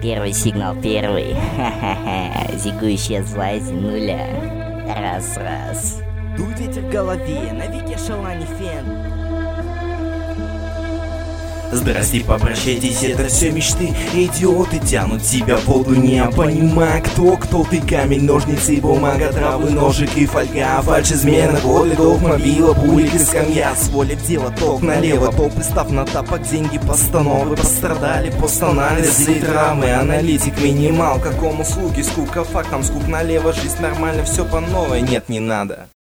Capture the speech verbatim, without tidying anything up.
Первый сигнал, первый. Ха-ха-ха. Зигующая зла нуля. Раз-раз. Дует ветер в голове, навеки шалани фен. Здрасте, попрощайтесь, это все мечты. Идиоты тянут тебя в воду, не понимая, кто, кто ты. Камень, ножницы, бумага, травы, ножик и фольга. Фальшь, измена, годы, долг, мобила, булик и скамья. С воли в дело, ток налево, толпы став на тапок, деньги, постановы. Пострадали, постананализ и травмы. Аналитик, минимал, какому услуги, скука фактам, скуп налево. Жизнь нормально, все по новой, нет, не надо.